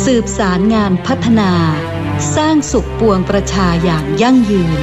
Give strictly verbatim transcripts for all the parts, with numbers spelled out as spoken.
สืบสารงานพัฒนาสร้างสุขปวงประชาอย่างยั่งยืน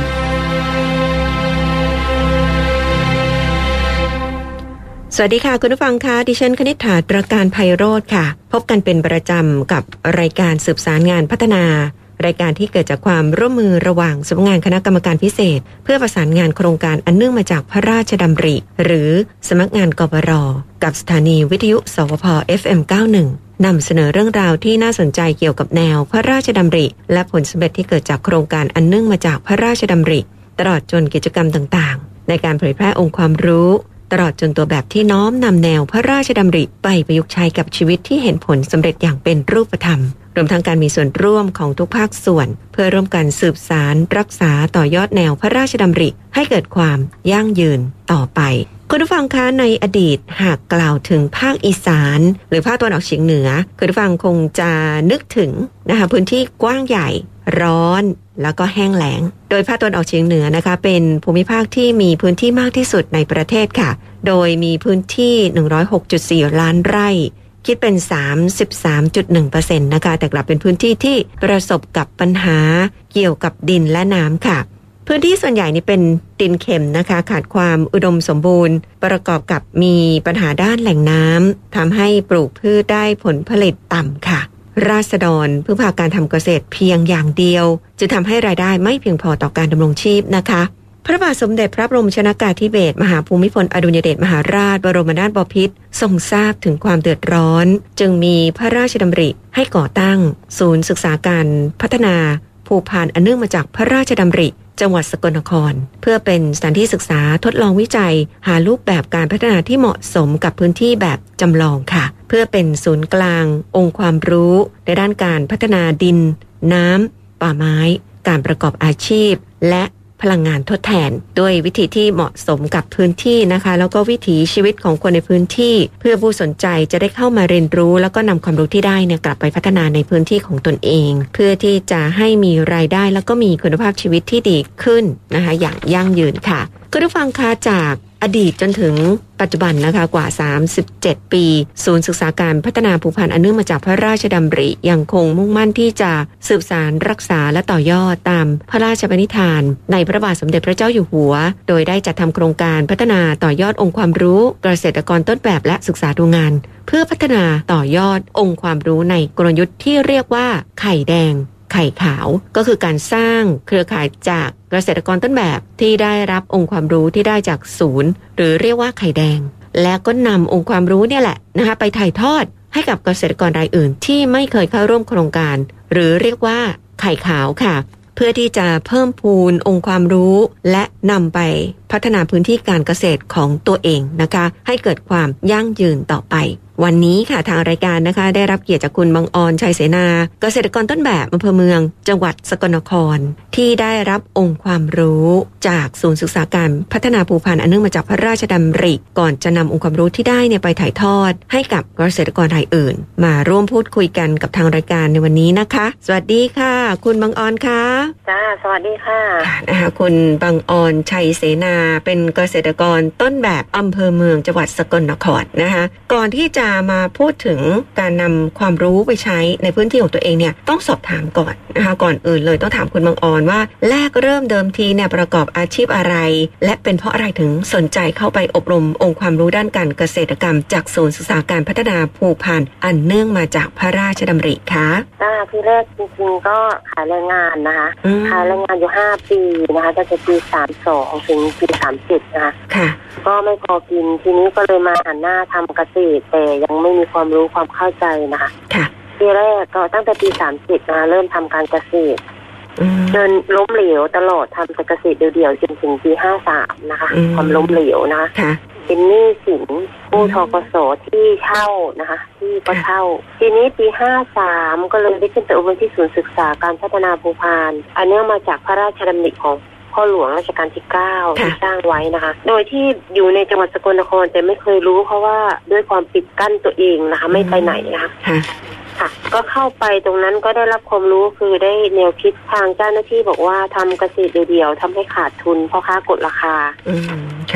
สวัสดีค่ะคุณผู้ฟังคะดิฉันคณิษฐา ตระการไพโรจน์ค่ะพบกันเป็นประจำกับรายการสืบสารงานพัฒนารายการที่เกิดจากความร่วมมือระหว่างสำนักงานคณะกรรมการพิเศษเพื่อประสานงานโครงการอันเนื่องมาจากพระราชดำริหรือสำนักงานกปร.กับสถานีวิทยุสวพ เอฟ เอ็ม เก้าสิบเอ็ด นำเสนอเรื่องราวที่น่าสนใจเกี่ยวกับแนวพระราชดำริและผลสำเร็จที่เกิดจากโครงการอันเนื่องมาจากพระราชดำริตลอดจนกิจกรรมต่างๆในการเผยแพร่องค์ความรู้ตลอดจนตัวแบบที่น้อมนำแนวพระราชดำริไปประยุกต์ใช้กับชีวิตที่เห็นผลสำเร็จอย่างเป็นรูปธรรมรวมทั้งการมีส่วนร่วมของทุกภาคส่วนเพื่อร่วมกันสืบสานรักษาต่อยอดแนวพระราชดำริให้เกิดความยั่งยืนต่อไปคุณผู้ฟังคะในอดีตหากกล่าวถึงภาคอีสานหรือภาคตะวันออกเฉียงเหนือคุณผู้ฟังคงจะนึกถึงนะคะพื้นที่กว้างใหญ่ร้อนแล้วก็แห้งแล้งโดยภาคตะวันออกเฉียงเหนือนะคะเป็นภูมิภาคที่มีพื้นที่มากที่สุดในประเทศค่ะโดยมีพื้นที่ หนึ่งร้อยหกจุดสี่ ล้านไร่คิดเป็น สามสิบสามจุดหนึ่งเปอร์เซ็นต์ นะคะแต่กลับเป็นพื้นที่ที่ประสบกับปัญหาเกี่ยวกับดินและน้ำค่ะพื้นที่ส่วนใหญ่นี่เป็นดินเค็มนะคะขาดความอุดมสมบูรณ์ประกอบกับมีปัญหาด้านแหล่งน้ำทำให้ปลูกพืชได้ผลผลิตต่ำค่ะราษฎรพึ่งพาการทำเกษตรเพียงอย่างเดียวจึงทำให้รายได้ไม่เพียงพอต่อการดำรงชีพนะคะพระบาทสมเด็จพระบรมชนกาธิเบศรมหาภูมิพลอดุลยเดชมหาราชบรมนาถบพิตรทรงทราบถึงความเดือดร้อนจึงมีพระราชดำริให้ก่อตั้งศูนย์ศึกษาการพัฒนาภูพานอันเนื่องมาจากพระราชดำริจังหวัดสกลนครเพื่อเป็นสถานที่ศึกษาทดลองวิจัยหารูปแบบการพัฒนาที่เหมาะสมกับพื้นที่แบบจำลองค่ะเพื่อเป็นศูนย์กลางองค์ความรู้ในด้านการพัฒนาดินน้ำป่าไม้การประกอบอาชีพและพลังงานทดแทนด้วยวิธีที่เหมาะสมกับพื้นที่นะคะแล้วก็วิถีชีวิตของคนในพื้นที่เพื่อผู้สนใจจะได้เข้ามาเรียนรู้แล้วก็นำความรู้ที่ได้เนี่ยกลับไปพัฒนาในพื้นที่ของตนเองเพื่อที่จะให้มีรายได้แล้วก็มีคุณภาพชีวิตที่ดีขึ้นนะคะอย่างยั่งยืนค่ะคุณผู้ฟังคะจากอดีตจนถึงปัจจุบันนะคะกว่าสามสิบเจ็ดปีศูนย์ศึกษาการพัฒนาภูพานอันเนื่องมาจากพระราชดำริยังคงมุ่งมั่นที่จะสืบสานรักษาและต่อยอดตามพระราชปณิธานในพระบาทสมเด็จพระเจ้าอยู่หัวโดยได้จัดทำโครงการพัฒนาต่อยอดองค์ความรู้เกษตรกรต้นแบบและศึกษาดูงานเพื่อพัฒนาต่อยอดองค์ความรู้ในกลยุทธ์ที่เรียกว่าไข่แดงไข่ขาวก็คือการสร้างเครือข่ายจากเกษตรกรต้นแบบที่ได้รับองค์ความรู้ที่ได้จากศูนย์หรือเรียกว่าไข่แดงแล้วก็นำองค์ความรู้เนี่ยแหละนะคะไปถ่ายทอดให้กับเกษตรกรรายอื่นที่ไม่เคยเข้าร่วมโครงการหรือเรียกว่าไข่ขาวค่ะเพื่อที่จะเพิ่มพูนองค์ความรู้และนำไปพัฒนาพื้นที่การเกษตรของตัวเองนะคะให้เกิดความยั่งยืนต่อไปวันนี้ค่ะทางรายการนะคะได้รับเกียรติจากคุณบังออนชัยเสนาเกษตรกรต้นแบบอำเภอเมืองจังหวัดสกลนครที่ได้รับองค์ความรู้จากศูนย์ศึกษาการพัฒนาภูพานอันเนื่องมาจากพระราชดำริก่อนจะนำองค์ความรู้ที่ได้เนี่ยไปถ่ายทอดให้กับเกษตรกรรายอื่นมาร่วมพูดคุยกันกับทางรายการในวันนี้นะคะสวัสดีค่ะคุณบังออนค่ะจ้าสวัสดีค่ะนะคะคุณบังออนชัยเสนาเป็นเกษตรกรต้นแบบอำเภอเมืองจังหวัดสกลนครนะคะก่อนที่จะมาพูดถึงการนำความรู้ไปใช้ในพื้นที่ของตัวเองเนี่ยต้องสอบถามก่อนนะคะก่อนอื่นเลยต้องถามคุณบังออนว่าแรกเริ่มเดิมทีเนี่ยประกอบอาชีพอะไรและเป็นเพราะอะไรถึงสนใจเข้าไปอบรมองค์ความรู้ด้านการเกษตรกรรมจากศูนย์ศึกษาการพัฒนาภูพานอันเนื่องมาจากพระราชดำริคะจ้าที่แรกจริงๆก็ขายแรงงานนะคะขายแรงงานอยู่ห้าปีนะคะตั้งแต่ปีสามสิบสองถึงปีสามสิบเจ็ดนะคะค่ะก็ไม่พอกินทีนี้ก็เลยมาหันหน้าทำเกษตรแต่ยังไม่มีความรู้ความเข้าใจนะคะค่ะทีแรกก็ตั้งแต่ปีสามสิบนะคะเริ่มทำการเกษตรจนล้มเหลวตลอดทำแต่เกษตรเดี่ยวๆจนถึงปีห้าสามนะคะความล้มเหลวนะเป็นหนี้สินกู้ธกสที่เช่านะคะที่ก็เช่าทีนี้ปีห้าสามก็เลยได้ขึ้นไปอบรมที่ศูนย์ศึกษาการพัฒนาภูพานอันเนื่องมาจากพระราชดำริของพ่อหลวงรัชกาลที่เก้าที่สร้างไว้นะคะโดยที่อยู่ในจังหวัดสกลนครแต่ไม่เคยรู้เพราะว่าด้วยความปิดกั้นตัวเองนะคะไม่ไปไหนนะคะค่ะก็เข้าไปตรงนั้นก็ได้รับความรู้คือได้แนวคิดทางเจ้าหน้าที่บอกว่าทำเกษตรเดี่ยวๆทำให้ขาดทุนเพราะค้ากดราคาอืมค่ะ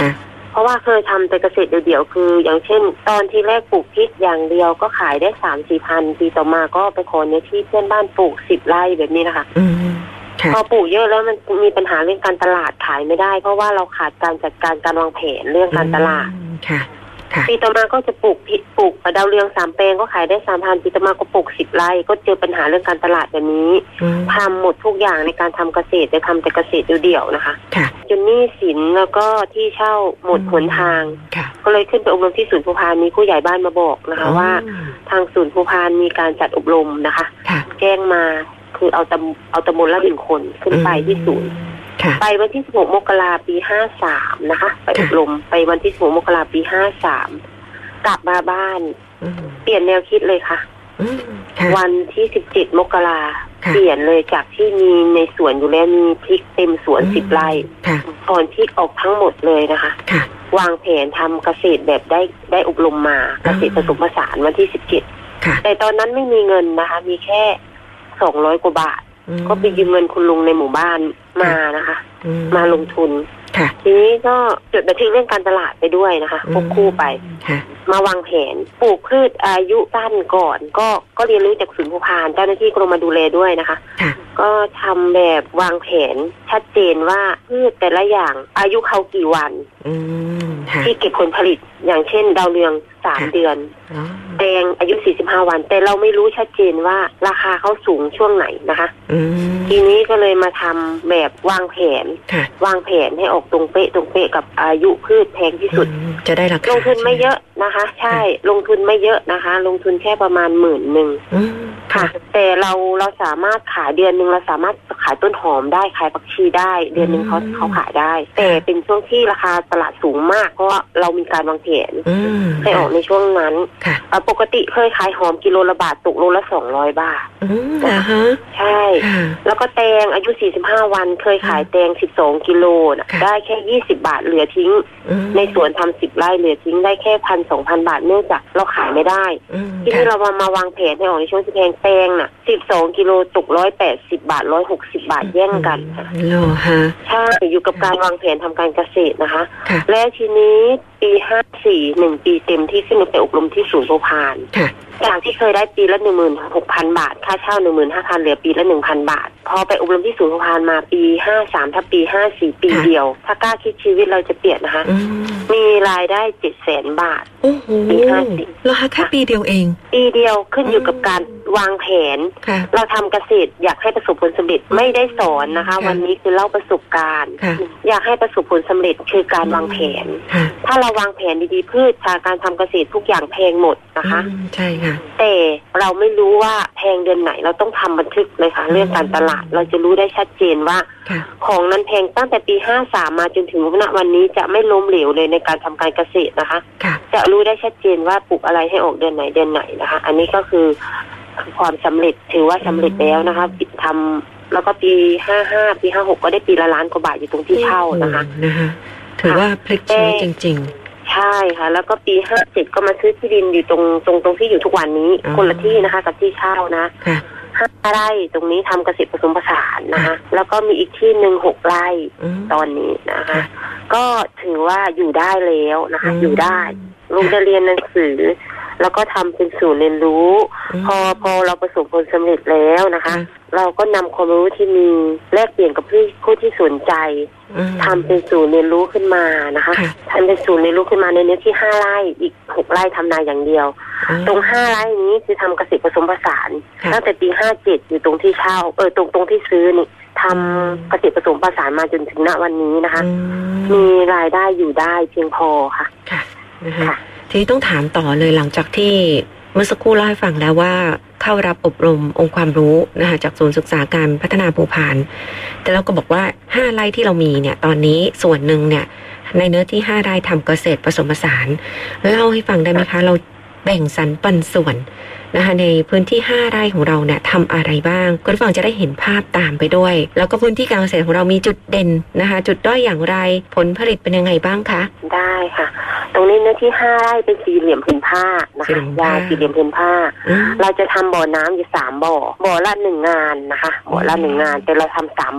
เพราะว่าเคยทำแต่เกษตรเดี่ยวๆคืออย่างเช่นตอนที่แรกปลูกพริกอย่างเดียวก็ขายได้สามสี่พันปีต่อมาก็ไปขอเนื้อที่เพื่อนบ้านปลูกสิบไร่แบบนี้นะคะพอปลูกเยอะแล้วมันมีปัญหาเรื่องการตลาดขายไม่ได้เพราะว่าเราขาดการจัดการการวางแผนเรื่องการตลาดปีต่อมาก็จะปลูกพริกปลูกดาวเรืองสามแปลงก็ขายได้สามพันปีต่อมาก็ปลูกสิบไร่ก็เจอปัญหาเรื่องการตลาดแบบนี้ทำหมดทุกอย่างในการทำเกษตรจะทำแต่เกษตรเดี่ยวๆนะคะจนหนี้สินแล้วก็ที่เช่าหมดหนทางก็เลยขึ้นไปอบรมที่ศูนย์ภูพานมีผู้ใหญ่บ้านมาบอกนะคะว่าทางศูนย์ภูพานมีการจัดอบรมนะคะแจ้งมาคือเอาตำเอาตำบลละหนึ่งคนขึ้นไปที่ศูนย์ไปวันที่สิบหกมกราปีห้าสามนะคะไปอบรมไปวันที่สิบหกมกราปีห้าสามกลับมาบ้านเปลี่ยนแนวคิดเลยค่ะวันที่สิบเจ็ดมกราเปลี่ยนเลยจากที่มีในสวนอยู่แล้วมีพริกเต็มสวนสิบไร่ถอนพริกออกทั้งหมดเลยนะคะวางแผนทำเกษตรแบบได้ได้อบรมมาเกษตรผสมผสานวันที่สิบเจ็ดแต่ตอนนั้นไม่มีเงินนะคะมีแค่สองร้อยกว่าบาทก็ไปยืมเงินคุณลุงในหมู่บ้านมานะคะมาลงทุนทีนี้ก็จดบันทึกเรื่องการตลาดไปด้วยนะคะควบคู่ไปมาวางแผนปลูกพืชอายุสั้นก่อนก็ก็เรียนรู้จากศูนย์ภูพานเจ้าหน้าที่กรมมาดูแลด้วยนะคะก็ทำแบบวางแผนชัดเจนว่าพืชแต่ละอย่างอายุเขากี่วันที่เก็บผลผลิตอย่างเช่นดาวเรืองสามเดือนแตงอายุสี่สิบห้าวันแต่เราไม่รู้ชัดเจนว่าราคาเขาสูงช่วงไหนนะคะทีนี้ก็เลยมาทำแบบวางแผนวางแผนให้ออกตรงเป๊ะตรงเป๊ะกับอายุพืชแพงที่สุดจะได้ราคาลงทุนไม่เยอะนะคะใช่ลงทุนไม่เยอะนะคะลงทุนแค่ประมาณหมื่นหนึ่งค่ะแต่เราเราสามารถขายเดือนหนึ่งเราสามารถขายต้นหอมได้ขายผักชีได้เดือนหนึ่งเขาเขาขายได้แต่เป็นช่วงที่ราคาตลาดสูงมากเพราะว่าเรามีการวางแผนให้ออกในช่วงนั้นปกติเคยขายหอมกิโลละบาทตกโลละสองร้อยบาทนะคะใช่แล้วก็แตงอายุสี่สิบห้าวันเคยขายแตงสิบสองกิโลนะได้แค่ยี่สิบบาทเหลือทิ้งในสวนทำสิบไร่เหลือทิ้งได้แค่พันสองพันบาทเนื่องจากเราขายไม่ได้ที่นี่เรามามาวางแผนให้ออกในช่วงที่แพงแตงน่ะสิบสองกิโลตกร้อยแปดสิบบาทร้อยหกสิบบาทแย่งกันโลฮะใช่อยู่กับการวางแผนทำการเกษตรนะคะและทีนี้ปีห้าสี่หนึ่งปีเต็มที่ขึ้นไปอบรมที่ศูนย์ภูพานจากที่เคยได้ปีละหนึ่งหมื่นหกพันบาทค่าเช่าหนึ่งหมื่นห้าพันเหลือปีละหนึ่งพันบาทพอไปอบรมที่ศูนย์ภูพานมาปีห้าสามถ้าปีห้าสี่ปีเดียวถ้ากล้าคิดชีวิตเราจะเปลี่ยนนะคะมีรายได้เจ็ดแสนบาทปีห้าสี่แล้วแค่ปีเดียวเองปีเดียวขึ้นอยู่กับการวางแผนเราทำเกษตรอยากให้ประสบผลสำเร็จไม่ได้สอนนะคะวันนี้คือเล่าประสบการณ์อยากให้ประสบผลสำเร็จคือการวางแผนถ้าเราวางแผนดีๆพืชการทำเกษตรทุกอย่างแพงหมดนะคะใช่ค่ะแต่เราไม่รู้ว่าแพงเดือนไหนเราต้องทำบันทึกเลยค่ะเรื่องการตลาดเราจะรู้ได้ชัดเจนว่าของนั้นแพงตั้งแต่ปีห้าสามมาจนถึงณวันนี้จะไม่ล้มเหลวเลยในการทำการเกษตรนะคะจะรู้ได้ชัดเจนว่าปลูกอะไรให้ออกเดือนไหนเดือนไหนนะคะอันนี้ก็คือความสำเร็จถือว่าสำเร็จแล้วนะคะปิดทำแล้วก็ปีห้าห้าปีห้าหกก็ได้ปีละล้านกว่าบาทอยู่ตรงที่เช่านะคะถือว่าพลิกชีวิตจริงๆใช่ค่ะแล้วก็ปีห้าเจ็ดก็มาซื้อที่ดินอยู่ตรงตรงตรงที่อยู่ทุกวันนี้คนละที่นะคะกับที่เช่านะห้าไร่ตรงนี้ทำเกษตรผสมผสานนะคะแล้วก็มีอีกที่หนึ่งหกไร่ตอนนี้นะคะก็ถือว่าอยู่ได้แล้วนะคะอยู่ได้ลูกได้เรียนหนังสือแล้วก็ทำเป็นศูนย์เรียนรู้พอพอเราประสบผลสำเร็จแล้วนะคะเราก็นำความรู้ที่มีแลกเปลี่ยนกับผู้ผู้ที่สนใจทำเป็นศูนย์เรียนรู้ขึ้นมานะคะทำเป็นศูนย์เรียนรู้ขึ้นมาในเนื้อที่ห้าไร่อีกหกไร่ทำนาอย่างเดียวตรงห้าไร่นี้คือทำเกษตรผสมผสานตั้งแต่ปีห้าเจ็ดอยู่ตรงที่เช่าเออตรงตรงที่ซื้อนี่ทำเกษตรผสมผสานมาจนถึงณวันนี้นะคะมีรายได้อยู่ได้เพียงพอค่ะค่ะทีนี้ต้องถามต่อเลยหลังจากที่เมื่อสักครู่เล่าให้ฟังแล้วว่าเข้ารับอบรมองค์ความรู้นะคะจากศูนย์ศึกษาการพัฒนาภูพานแต่เราก็บอกว่าห้าไร่ที่เรามีเนี่ยตอนนี้ส่วนหนึ่งเนี่ยในเนื้อที่ห้าไร่ทำเกษตรผสมผสานเล่าให้ฟังได้ไหมคะเราแบ่งสรรปันส่วนนะคะในพื้นที่ห้าไร่ของเราเนี่ยทำอะไรบ้างคุณผู้ฟังจะได้เห็นภาพตามไปด้วยแล้วก็พื้นที่การเกษตรของเรามีจุดเด่นนะคะจุดด้อยอย่างไรผลผลิตเป็นยังไงบ้างคะได้ค่ะตรงนี้เนื้อที่ห้าไร่เป็นสี่เหลี่ยมผืนผ้านะคะยาวสี่เหลี่ยมผืนผ้าเราจะทำบ่อน้ำอยู่สามบ่อบ่อละหนึ่งงานนะคะบ่อละหนึ่งงานแต่เราทำสามบ่อ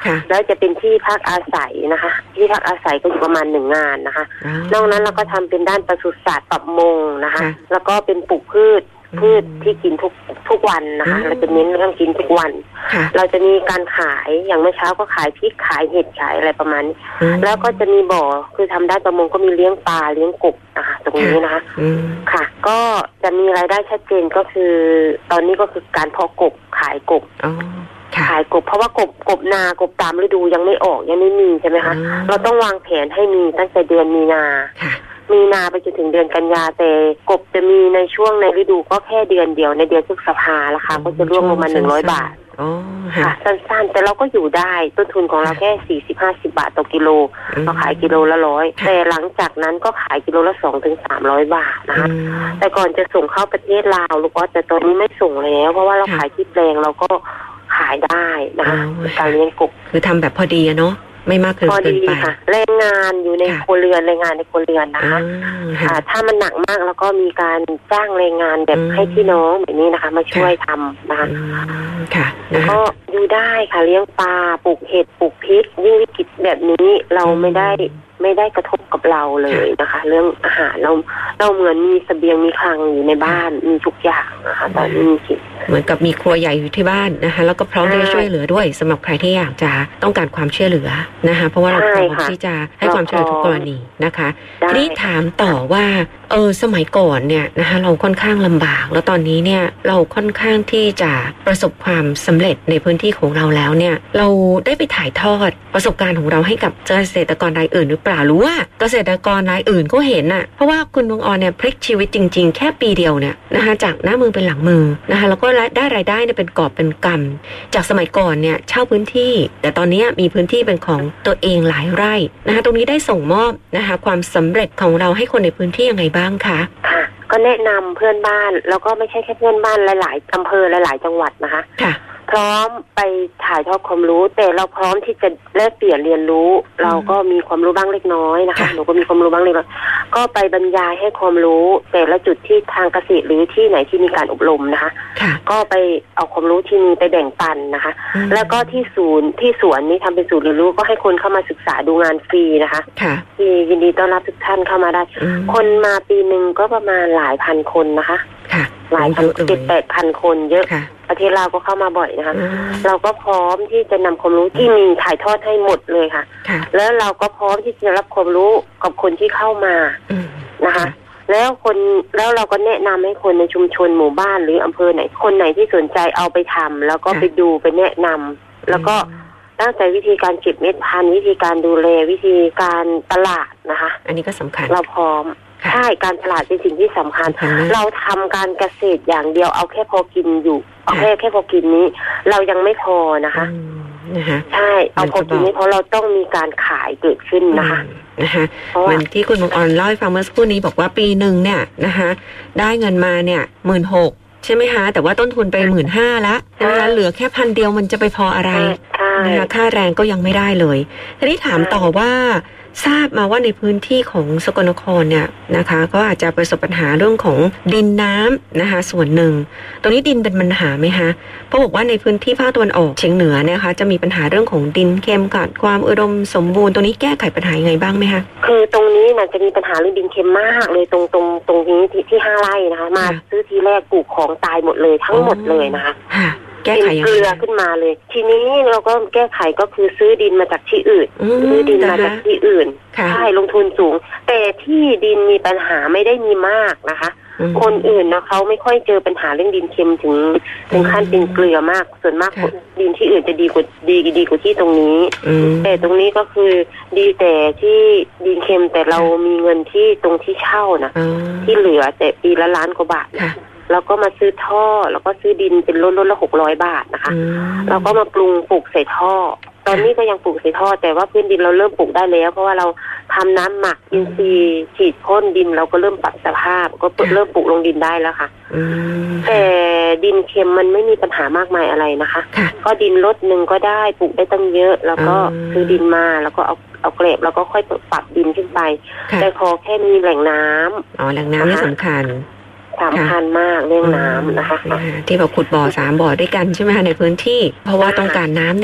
แล้วจะเป็นที่พักอาศัยนะคะที่พักอาศัยก็อยู่ประมาณหนึ่งงานนะคะนอกนั้นเราก็ทำเป็นด้านปศุสัตว์ปรับมงนะคะแล้วก็เป็นปลูกพืชพืชที่กินทุกทุกวันนะคะเราจะเน้นเรื่องกินทุกวันเราจะมีการขายอย่างเมื่อเช้าก็ขายพริกขายเห็ดขายอะไรประมาณนี้แล้วก็จะมีบ่อคือทำด้านประมงก็มีเลี้ยงปลาเลี้ยงกบนะคะตรงนี้นะคะค่ะก็จะมีรายได้ชัดเจนก็คือตอนนี้ก็คือการเพาะกบขายกบขายกบเพราะว่ากบกบนากบตามฤดูยังไม่ออกยังไม่มีใช่ไหมคะเราต้องวางแผนให้มีตั้งแต่เดือนมีนามีนาไปจนถึงเดือนกันยาแต่กบจะมีในช่วงในฤดูก็แค่เดือนเดียวในเดือนพฤษภาราคาก็จะร่วงลงมาหนึ่งร้อยบาทค่ะสั้นๆแต่เราก็อยู่ได้ต้นทุนของเราแค่สี่สิบห้าสิบบาทต่อกิโลเราขายกิโลละร้อยแต่หลังจากนั้นก็ขายกิโลละสองถึงสามร้อยบาทนะคะแต่ก่อนจะส่งเข้าประเทศลาวลูกก็แต่ตอนนี้ไม่ส่งแล้วเพราะว่าเราขายที่แปลงเราก็ขายได้นะคะการเลี้ยงกบคือทำแบบพอดีเนาะไม่มากเกินไปค่ะแรงงานอยู่ในครัวเรือนแรงงานในครัวเรือนนะคะถ้ามันหนักมากแล้วก็มีการจ้างแรงงานแบบให้พี่น้องแบบนี้นะคะมาช่วยทำนะคะค่ะก็อยู่ได้ค่ะเลี้ยงปลาปลูกเห็ดปลูกพริกยิ่งวิกฤตแบบนี้เราไม่ได้ไม่ได้กระทบกับเราเลยนะคะเรื่องอาหารเราเราเหมือนมีเสบียงมีคลังอยู่ในบ้านมีทุกอย่างนะคะตอนนี้มีเหมือนกับมีครัวใหญ่อยู่ที่บ้านนะคะแล้วก็พร้อมที่จะช่วยเหลือด้วยสำหรับใครที่อยากจะต้องการความช่วยเหลือนะคะเพราะว่าเราพร้อมที่จะให้ความช่วยเหลือทุกกรณีนะคะทีนี้ถามต่อว่าเออสมัยก่อนเนี่ยนะคะเราค่อนข้างลำบากแล้วตอนนี้เนี่ยเราค่อนข้างที่จะประสบความสำเร็จในพื้นที่ของเราแล้วเนี่ยเราได้ไปถ่ายทอดประสบการณ์ของเราให้กับเกษตรกรรายอื่นหรือเปล่าหรือว่าเกษตรกรรายอื่นก็เห็นน่ะเพราะว่าคุณดวงออนเนี่ยพลิกชีวิตจริงๆแค่ปีเดียวเนี่ยนะคะจากหน้ามือเป็นหลังมือนะคะแล้วก็ได้รายได้เนี่ยเป็นกอบเป็นกำจากสมัยก่อนเนี่ยเช่าพื้นที่แต่ตอนนี้มีพื้นที่เป็นของตัวเองหลายไร่นะคะตรงนี้ได้ส่งมอบนะคะความสำเร็จของเราให้คนในพื้นที่ยังไงบ้างคะค่ะก็แนะนำเพื่อนบ้านแล้วก็ไม่ใช่แค่เพื่อนบ้านหลายๆอำเภอหลายๆจังหวัดนะคะค่ะพร้อมไปถ่ายทอดความรู้แต่เราพร้อมที่จะแลกเปลี่ยนเรียนรู้เราก็มีความรู้บ้างเล็กน้อยนะคะหนูก็มีความรู้บ้างเล็กน้อยก็ไปบรรยายให้ความรู้แต่ละจุดที่ทางเกษตรหรือที่ไหนที่มีการอบรมนะคะก็ไปเอาความรู้ที่มีไปแบ่งปันนะคะแล้วก็ที่ศูนย์ที่สวนนี้ทำเป็นศูนย์เรียนรู้ก็ให้คนเข้ามาศึกษาดูงานฟรีนะคะที่ยินดีต้อนรับทุกท่านเข้ามาได้คนมาปีหนึ่งก็ประมาณหลายพันคนนะคะหลายพันเจ็ดแปดพันคนเยอะประเทศเราก็เข้ามาบ่อยนะคะเราก็พร้อมที่จะนำความรู้ที่มีถ่ายทอดให้หมดเลยค่ะแล้วเราก็พร้อมที่จะรับความรู้กับคนที่เข้ามานะคะแล้วคนแล้วเราก็แนะนำให้คนในชุมชนหมู่บ้านหรืออำเภอไหนคนไหนที่สนใจเอาไปทำแล้วก็ไปดูไปแนะนำแล้วก็ตั้งใจวิธีการเก็บเม็ดพันธุ์วิธีการดูแลวิธีการตลาดนะคะอันนี้ก็สำคัญเราพร้อมใช่การตลาดเป็นสิ่งที่สำคัญเราทำการเกษตรอย่างเดียวเอาแค่พอกินอยู่เอาแค่แค่พอกินนี้เรายังไม่พอนะคะใช่เอาพอกินนี้เพราะเราต้องมีการขายเกิดขึ้นนะคะนะคะเหมือนที่คุณดวงออนเล่าให้ฟังเมื่อสักครู่นี้บอกว่าปีหนึ่งเนี่ยนะคะได้เงินมาเนี่ยหมื่นหกใช่ไหมคะแต่ว่าต้นทุนไปหมื่นห้าละใช่ไหมคะเหลือแค่พันเดียวมันจะไปพออะไรนะคะค่าแรงก็ยังไม่ได้เลยทีนี้ถามต่อว่าทราบมาว่าในพื้นที่ของสกลนครเนี่ยนะคะก็อาจจะประสบปัญหาเรื่องของดินน้ำนะคะส่วนหนึ่งตรงนี้ดินเป็นปัญหาไหมคะเพราะบอกว่าในพื้นที่ภาคตะวันออกเฉียงเหนือนะคะจะมีปัญหาเรื่องของดินเค็มขาดความอุดมสมบูรณ์ตรงนี้แก้ไขปัญหายังไงบ้างไหมคะคือตรงนี้มันจะมีปัญหาเรื่องดินเค็มมากเลยตรงตรงตรงนี้ที่ที่ห้าไร่นะคะมาซื้อทีแรกปลูกของตายหมดเลยทั้งหมดเลยนะคะแก้ไขเกลือขึ้นมาเลยทีนี้เราก็แก้ไขก็คือซื้อดินมาจากที่อื่นซื้อดินมาจากที่อื่นใช่ลงทุนสูงแต่ที่ดินมีปัญหาไม่ได้มีมากนะคะคนอื่นนะเขาไม่ค่อยเจอปัญหาเรื่องดินเค็มถึงถึงขั้นเป็นเกลือมากส่วนมากดินที่อื่นจะดีกว่าดีดีกว่าที่ตรงนี้แต่ตรงนี้ก็คือดีแต่ที่ดินเค็มแต่เรามีเงินที่ตรงที่เช่านะที่เหลือแต่ปีละล้านกว่าบาทเราก็มาซื้อท่อแล้วก็ซื้อดินเป็นรถรถละหกร้อยบาทนะคะเราก็มาปรุงปลูกใส่ท่อตอนนี้ก็ยังปลูกใส่ท่อแต่ว่าพื้นดินเราเริ่มปลูกได้แล้วเพราะว่าเราทำน้ำหมักอินทรีย์ฉีดพ่นดินเราก็เริ่มปรับสภาพก็เริ่มปลูกลงดินได้แล้วค่ะแต่ดินเค็มมันไม่มีปัญหามากมายอะไรนะคะก็ดินรถหนึ่งก็ได้ปลูกได้ตั้งเยอะแล้วก็ซื้อดินมาแล้วก็เอาเอาเกล็ดแล้วก็ค่อยปรับดินขึ้นไปแต่ขอแค่มีแหล่งน้ำอ๋อแหล่งน้ำนี่สำคัญสำคัญมากเรื่องน้ำนะคะที่แบบขุดบ่อสามบ่อด้วยกันใช่ไหมคะในพื้นที่เพราะว่าต้องการน้ำเนี่ยแหละ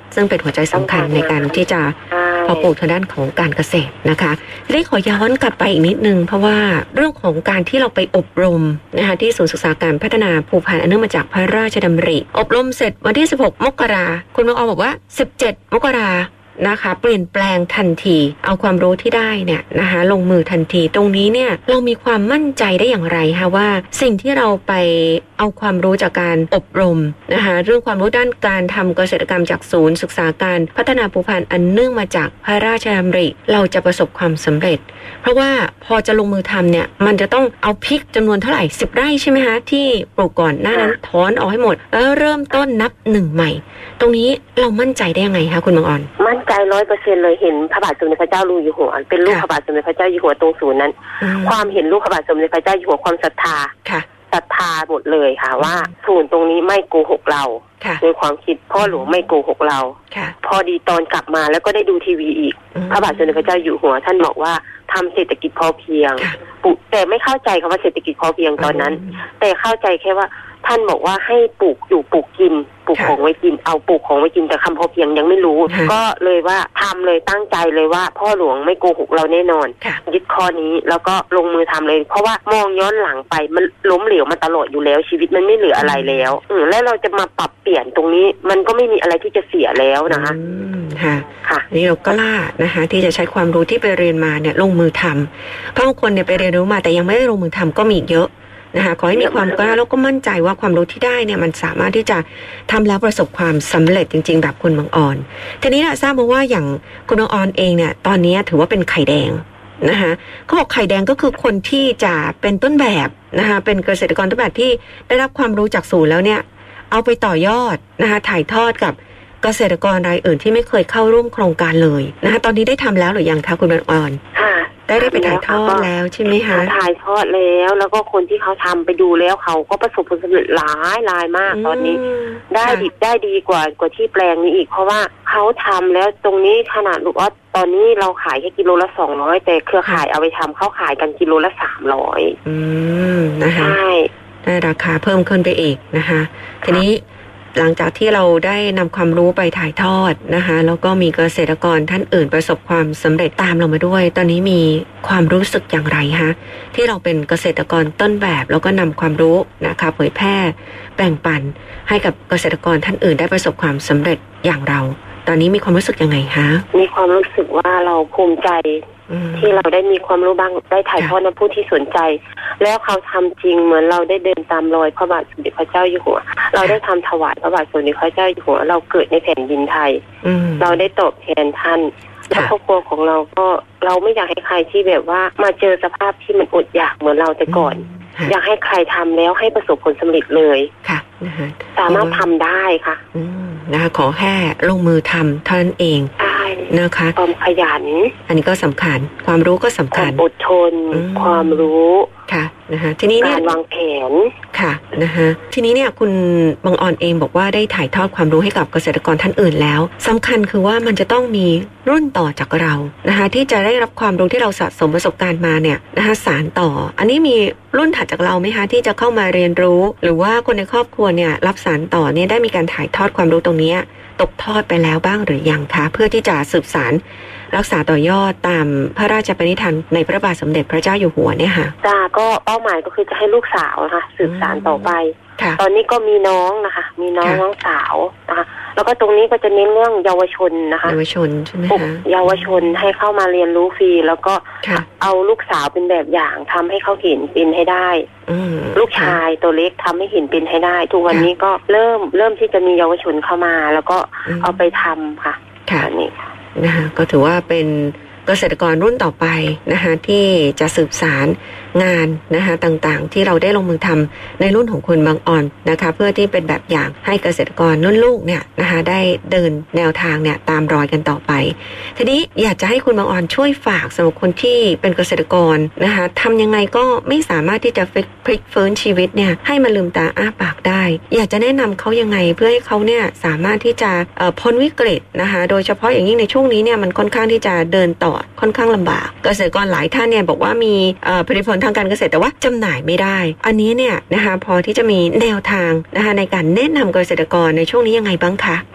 ซึ่งเป็นหัวใจสำคัญในการที่จะพอปลูกทางด้านของการเกษตรนะคะได้ขอย้อนกลับไปอีกนิดนึงเพราะว่าเรื่องของการที่เราไปอบรมนะคะที่ศูนย์ศึกษาการพัฒนาภูพานอันเนื่องมาจากพระราชดำริอบรมเสร็จวันที่สิบหกมกราคุณบางอบอกว่าสิบเจ็ดมกรานะคะเปลี่ยนแปลงทันทีเอาความรู้ที่ได้เนี่ยนะคะลงมือทันทีตรงนี้เนี่ยเรามีความมั่นใจได้อย่างไรคะว่าสิ่งที่เราไปเอาความรู้จากการอบรมนะคะเรื่องความรู้ด้านการทำเกษตรกรรมจากศูนย์ศึกษาการพัฒนาภูพานอันเนื่องมาจากพระราชดำริเราจะประสบความสำเร็จเพราะว่าพอจะลงมือทำเนี่ยมันจะต้องเอาพริกจำนวนเท่าไหร่สิบไร่ใช่ไหมคะที่ปลูกก่อนหน้านั้นถอนออกให้หมดแล้วเริ่มต้นนับหนึ่งใหม่ตรงนี้เรามั่นใจได้ยังไงคะคุณบางอ่อนมั่นใจร้อยเปอร์เซ็นต์เลยเห็นพระบาทสมเด็จพระเจ้าอยู่หัวเป็นลูกพระบาทสมเด็จพระเจ้าอยู่หัวตรงศูนย์นั้นความเห็นลูกพระบาทสมเด็จพระเจ้าอยู่หัวความศรัทธาศรัทธาหมดเลยค่ะว่าศูนย์ตรงนี้ไม่โกหกเราโดยความคิดพ่อหลวงไม่โกหกเราพอดีตอนกลับมาแล้วก็ได้ดูทีวีอีกพระบาทสมเด็จพระเจ้าอยู่หัวท่านบอกว่าทำเศรษฐกิจพอเพียงแต่ไม่เข้าใจคำว่าเศรษฐกิจพอเพียงตอนนั้นแต่เข้าใจแค่ว่าท่านบอกว่าให้ปลูกอยู่ปลูกกินปลูกของไว้กินเอาปลูกของไว้กินแต่คำพอเพียงยังไม่รู้ก็เลยว่าทำเลยตั้งใจเลยว่าพ่อหลวงไม่โกหกเราแน่นอนยึดข้อนี้แล้วก็ลงมือทำเลยเพราะว่ามองย้อนหลังไปมันล้มเหลวมาตลอดอยู่แล้วชีวิตมันไม่เหลืออะไรแล้วอืมแล้วเราจะมาปรับเปลี่ยนตรงนี้มันก็ไม่มีอะไรที่จะเสียแล้วนะคะค่ะค่ะนี่เราก็ล่านะคะที่จะใช้ความรู้ที่ไปเรียนมาเนี่ยลงมือทำบางคนเนี่ยไปเรียนรู้มาแต่ยังไม่ได้ลงมือทำก็มีเยอะนะคะขอให้มีความกล้าแล้วก็มั่นใจว่าความรู้ที่ได้เนี่ยมันสามารถที่จะทำแล้วประสบความสำเร็จจริงๆแบบคุณบางอ่อนทีนี้นะทราบมาว่าอย่างคุณบางอ่อนเองเนี่ยตอนนี้ถือว่าเป็นไข่แดงนะคะเขาบอกไข่แดงก็คือคนที่จะเป็นต้นแบบนะคะเป็นเกษตรกรต้นแบบที่ได้รับความรู้จากศูนย์แล้วเนี่ยเอาไปต่อยอดนะคะถ่ายทอดกับเกษตรกรรายอื่นที่ไม่เคยเข้าร่วมโครงการเลยนะคะตอนนี้ได้ทำแล้วหรือยังคะคุณบางอ่อนได้ได้ไปถ่ายทอดแล้วใช่ไหมคะถ่ายทอดแล้วแล้วก็คนที่เขาทำไปดูแล้วเขาก็ประสบผลสำเร็จหลายรายมากตอนนี้ได้ดีได้ดีกว่ากว่าที่แปลงนี้อีกเพราะว่าเขาทำแล้วตรงนี้ขนาดลูกออสตอนนี้เราขายแค่กิโลละสองร้อยแต่เครือข่ายเอาไปทำเขาขายกันกิโลละสามร้อยอืมนะคะใช่ได้ราคาเพิ่มขึ้นไปอีกนะคะทีนี้หลังจากที่เราได้นำความรู้ไปถ่ายทอดนะคะแล้วก็มีเกษตรกรท่านอื่นประสบความสำเร็จตามเรามาด้วยตอนนี้มีความรู้สึกอย่างไรคะที่เราเป็นเกษตรกรต้นแบบแล้วก็นำความรู้นะคะเผยแพร่แบ่งปันให้กับเกษตรกรท่านอื่นได้ประสบความสำเร็จอย่างเราตอนนี้มีความรู้สึกยังไงคะมีความรู้สึกว่าเราภูมิใจที่เราได้มีความรู้บ้างได้ถ่ายทอดในผู้ที่สนใจแล้วเขาทำจริงเหมือนเราได้เดินตามรอยพระบาทสมเด็จพระเจ้าอยู่หัวเราได้ทำถวายพระบาทสมเด็จพระเจ้าอยู่หัวเราเกิดในแผ่นดินไทยเราได้ตอบแทนท่านและครอบครัวของเราก็เราไม่อยากให้ใครที่แบบว่ามาเจอสภาพที่มันอดอยากเหมือนเราแต่ก่อนอยากให้ใครทำแล้วให้ประสบผลสำเร็จเลยค่ะสามารถทำได้ค่ะนะคะขอแค่ลงมือทำเท่านั้นเองนะคะความขยันอันนี้ก็สำคัญความรู้ก็สำคัญอดทนความรู้ค่ะนะคะทีนี้เนี่ยการวางแผนค่ะนะคะทีนี้เนี่ยคุณบางอ่อนเองบอกว่าได้ถ่ายทอดความรู้ให้กับเกษตรกรท่านอื่นแล้วสำคัญคือว่ามันจะต้องมีรุ่นต่อจากเรานะคะที่จะได้รับความรู้ที่เราสะสมประสบการณ์มาเนี่ยนะคะสานต่ออันนี้มีรุ่นถัดจากเราไหมคะที่จะเข้ามาเรียนรู้หรือว่าคนในครอบครัวเนี่ยรับสานต่อเนี่ยได้มีการถ่ายทอดความรู้ตรงนี้ตกทอดไปแล้วบ้างหรือยังคะเพื่อที่จะสืบสานรักษาต่อยอดตามพระราชปณิธานในพระบาทสมเด็จพระเจ้าอยู่หัวเนี่ยค่ะจ้าก็เป้าหมายก็คือจะให้ลูกสาวนะคะสืบสานต่อไปตอนนี้ก็มีน้องนะคะมีน้องน้องสาวนะคะแล้วก็ตรงนี้ก็จะเน้นเรื่องเยาวชนนะคะเยาวชนใช่ไหมคะเยาวชนให้เข้ามาเรียนรู้ฟรีแล้วก็เอาลูกสาวเป็นแบบอย่างทำให้เขาเห็นเป็นให้ได้ลูกชายตัวเล็กทำให้เห็นเป็นให้ได้ทุกวันนี้ก็เริ่มเริ่มที่จะมีเยาวชนเข้ามาแล้วก็เอาไปทำค่ะค่ะนี่ค่ะนะคะก็ถือว่าเป็นเกษตรกรรุ่นต่อไปนะคะที่จะสืบสารงานนะคะต่างๆที่เราได้ลงมือทำในรุ่นของคุณบางอ่อนนะคะเพื่อที่เป็นแบบอย่างให้เกษตรกรรุ่นลูกเนี่ยนะคะได้เดินแนวทางเนี่ยตามรอยกันต่อไปทีนี้อยากจะให้คุณบางอ่อนช่วยฝากสำหรับคนที่เป็นเกษตรกรนะคะทำยังไงก็ไม่สามารถที่จะพลิกฟื้นชีวิตเนี่ยให้มันลืมตาอ้าปากได้อยากจะแนะนำเขายังไงเพื่อให้เขาเนี่ยสามารถที่จะพ้นวิกฤตนะคะโดยเฉพาะอย่างยิ่งในช่วงนี้เนี่ยมันค่อนข้างที่จะเดินต่อค่อนข้างลำบากเกษตรกรหลายท่านเนี่ยบอกว่ามีผลิตผลทางการเกษตรแต่ว่าจำหน่ายไม่ได้อันนี้เนี่ยนะคะพอที่จะมีแนวทางนะคะในการแนะนำเกษตรกรในช่วงนี้ยังไงบ้างคะค่ะ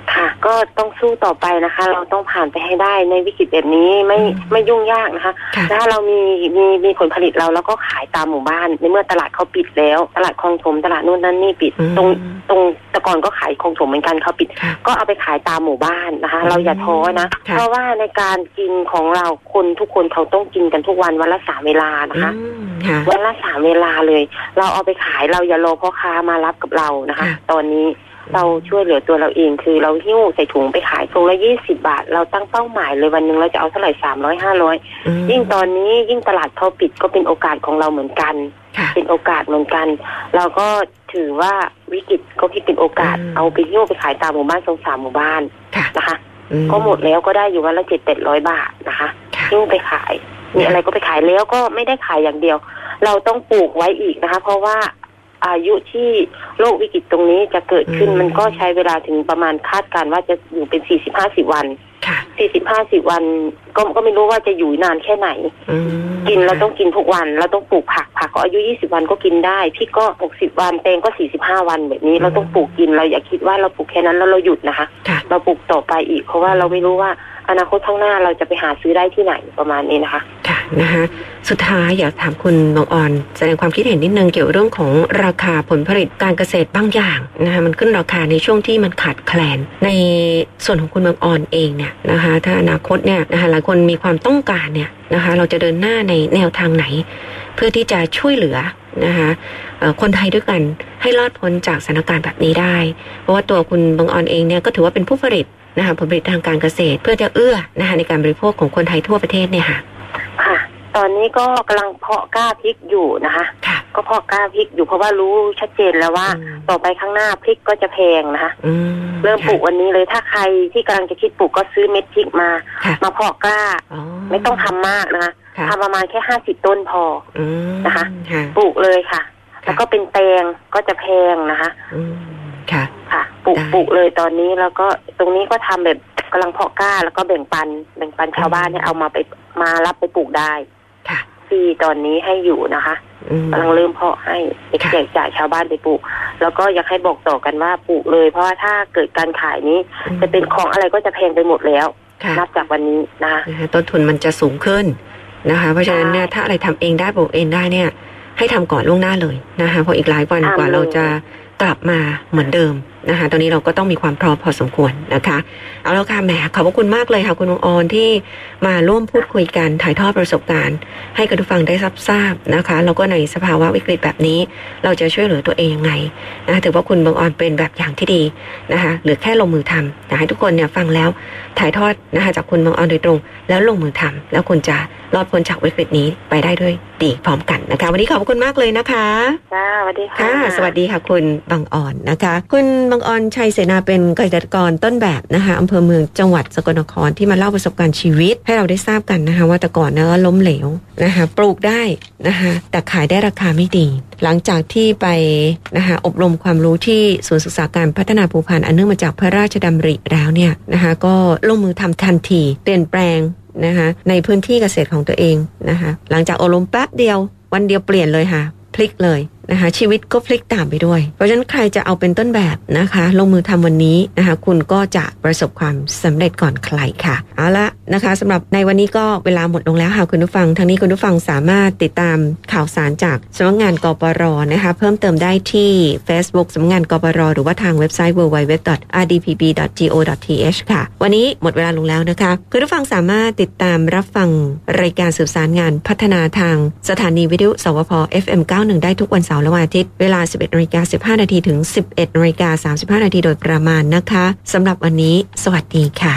ก็ต้องสู้ต่อไปนะคะเราต้องผ่านไปให้ได้ในวิกฤตแบบนี้ไม่ไม่ยุ่งยากนะคะถ้าเรามีมีมีผลผลิตเราแล้วก็ขายตามหมู่บ้านในเมื่อตลาดเขาปิดแล้วตลาดคลองถมตลาดนู่นนั่นนี่ปิดตรงตรงแต่ก่อนก็ขายคลองถมเหมือนกันเขาปิดก็เอาไปขายตามหมู่บ้านนะคะเราอย่าท้อนะเพราะว่าในการกินของเราคนทุกคนเขาต้องกินกันทุกวันวันละสามเวลานะคะวันละสามเวลาเลยเราเอาไปขายเราอย่ารอพ่อค้ามารับกับเรานะคะตอนนี้เราช่วยเหลือตัวเราเองคือเราหิ้วใส่ถุงไปขายถุงละยี่สิบบาทเราตั้งเป้าหมายเลยวันหนึ่งเราจะเอาเท่าไหร่สามร้อยห้าร้อยยิ่งตอนนี้ยิ่งตลาดเขาปิดก็เป็นโอกาสของเราเหมือนกันเป็นโอกาสเหมือนกันเราก็ถือว่าวิกฤตก็คิดเป็นโอกาสเอาไปหิ้วไปขายตามหมู่บ้านสองสามหมู่บ้านนะคะก็หมดแล้วก็ได้อยู่วันละเจ็ดแปดร้อยบาทนะคะหิ้วไปขายมีอะไรก็ไปขายแล้วก็ไม่ได้ขายอย่างเดียวเราต้องปลูกไว้อีกนะคะเพราะว่าอายุที่โรควิกฤตตรงนี้จะเกิดขึ้นมันก็ใช้เวลาถึงประมาณคาดการณ์ว่าจะอยู่เป็นสี่สิบห้าสิบวันสี่สิบห้าสิบวันก็ก็ไม่รู้ว่าจะอยู่นานแค่ไหนกินเราต้องกินทุกวันเราต้องปลูกผักผักก็อายุยี่สิบวันก็กินได้พี่ก็หกสิบวันแตงก็สี่สิบห้าวันแบบนี้เราต้องปลูกกินเราอย่าคิดว่าเราปลูกแค่นั้นแล้วเราหยุดนะคะเราปลูกต่อไปอีกเพราะว่าเราไม่รู้ว่าอนาคตข้างหน้าเราจะไปหาซื้อได้ที่ไหนประมาณนี้นะคะค่ะนะคะสุดท้ายอยากถามคุณบางออนแสดงความคิดเห็นนิดนึงเกี่ยวเรื่องของราคาผลผลิตการเกษตรบางอย่างนะคะมันขึ้นราคาในช่วงที่มันขาดแคลนในส่วนของคุณบางออนเองเนี่ยนะคะถ้าอนาคตเนี่ยนะคะหลายคนมีความต้องการเนี่ยนะคะเราจะเดินหน้าในแนวทางไหนเพื่อที่จะช่วยเหลือนะคะคนไทยด้วยกันให้รอดพ้นจากสถานการณ์แบบนี้ได้เพราะว่าตัวคุณบางออนเองเนี่ยก็ถือว่าเป็นผู้ผลิตนะคะผลผลิตทางการเกษตรเพื่อจะเอื้อนะคะในการบริโภคของคนไทยทั่วประเทศเนี่ยค่ะค่ะตอนนี้ก็กำลังเพาะกล้าพริกอยู่นะคะก็เพาะกล้าพริกอยู่เพราะว่ารู้ชัดเจนแล้วว่าต่อไปข้างหน้าพริกก็จะแพงนะคะเริ่มปลูกวันนี้เลยถ้าใครที่กำลังจะคิดปลูกก็ซื้อเม็ดพริกมามาเพาะกล้าไม่ต้องทำมากนะคะทำประมาณแค่ห้าสิบต้นพอนะคะปลูกเลยค่ะแล้วก็เป็นแตงก็จะแพงนะคะค่ะค่ะปลูกปลูกเลยตอนนี้แล้วก็ตรงนี้ก็ทำแบบกำลังเพาะกล้าแล้วก็แบ่งปันแบ่งปันชาวบ้านเนี่ยเอามาไปมารับไปปลูกได้ค่ะที่ตอนนี้ให้อยู่นะคะกำลังเริ่มเพาะให้แจกจ่ายชาวบ้านไปปลูกแล้วก็อยากให้บอกต่อกันว่าปลูกเลยเพราะว่าถ้าเกิดการขายนี้จะเป็นของอะไรก็จะแพงไปหมดแล้วนับจากวันนี้นะคะต้นทุนมันจะสูงขึ้นนะคะเพราะฉะนั้นเนี่ยถ้าอะไรทำเองได้ปลูกเองได้เนี่ยให้ทำก่อนล่วงหน้าเลยนะคะเพราะอีกหลายวันกว่าเราจะกลับมาเหมือนเดิมนะคะตอนนี้เราก็ต้องมีความพร้อมพอสมควรนะคะเอาแล้วค่ะแหมขอบพระคุณมากเลยค่ะคุณบางออนที่มาร่วมพูดคุยกันถ่ายทอดประสบการณ์ให้กับทุกฝั่งได้รับทราบนะคะแล้วก็ในสภาวะวิกฤตแบบนี้เราจะช่วยเหลือตัวเองยังไงนะคะถือว่าคุณบางออนเป็นแบบอย่างที่ดีนะคะหรือแค่ลงมือทำอยากให้ทุกคนเนี่ยฟังแล้วถ่ายทอดนะคะจากคุณบางออนโดยตรงแล้วลงมือทำแล้วคุณจะรอดพ้นจากวิกฤตนี้ไปได้ด้วยดีพร้อมกันนะคะวันนี้ขอบคุณมากเลยนะคะค่ะสวัสดีค่ะสวัสดีค่ะคุณบางออนนะคะคุณบางออนชัยเสนาเป็นเกษตรกรต้นแบบนะคะอำเภอเมืองจังหวัดสกลนครที่มาเล่าประสบการณ์ชีวิตให้เราได้ทราบกันนะคะว่าแต่ก่อนเนื้อล้มเหลวนะคะปลูกได้นะคะแต่ขายได้ราคาไม่ดีหลังจากที่ไปนะคะอบรมความรู้ที่ศูนย์ศึกษาการพัฒนาภูพานอันเนื่องมาจากพระราชดำริแล้วเนี่ยนะคะก็ลงมือทำทันทีเปลี่ยนแปลงนะคะในพื้นที่เกษตรของตัวเองนะคะหลังจากอบรมแป๊บเดียววันเดียวเปลี่ยนเลยค่ะพลิกเลยนะคะชีวิตก็พลิกตามไปด้วยเพราะฉะนั้นใครจะเอาเป็นต้นแบบนะคะลงมือทำวันนี้นะคะคุณก็จะประสบความสำเร็จก่อนใครค่ะเอาละนะคะสำหรับในวันนี้ก็เวลาหมดลงแล้วค่ะคุณผู้ฟังทั้งนี้คุณผู้ฟังสามารถติดตามข่าวสารจากสำนักงานกปรนะคะเพิ่มเติมได้ที่ Facebook สำนักงานกปรหรือว่าทางเว็บไซต์ ดับเบิลยู ดับเบิลยู ดับเบิลยู ดอท อาร์ ดี พี บี ดอท จี โอ ดอท ที เอช ค่ะวันนี้หมดเวลาลงแล้วนะคะคุณผู้ฟังสามารถติดตามรับฟังรายการสื่อสารงานพัฒนาทางสถานีวิทยุสวพ เอฟ เอ็ม เก้าสิบเอ็ด ได้ทุกวันเสาร์และวันอาทิตย์เวลา สิบเอ็ดนาฬิกาสิบห้านาที ถึง สิบเอ็ดนาฬิกาสามสิบห้านาทีโดยประมาณนะคะสำหรับวันนี้สวัสดีค่ะ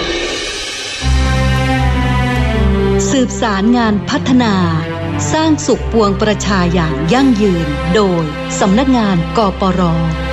สืบสารงานพัฒนาสร้างสุขปวงประชาอย่างยั่งยืนโดยสำนักงานกปร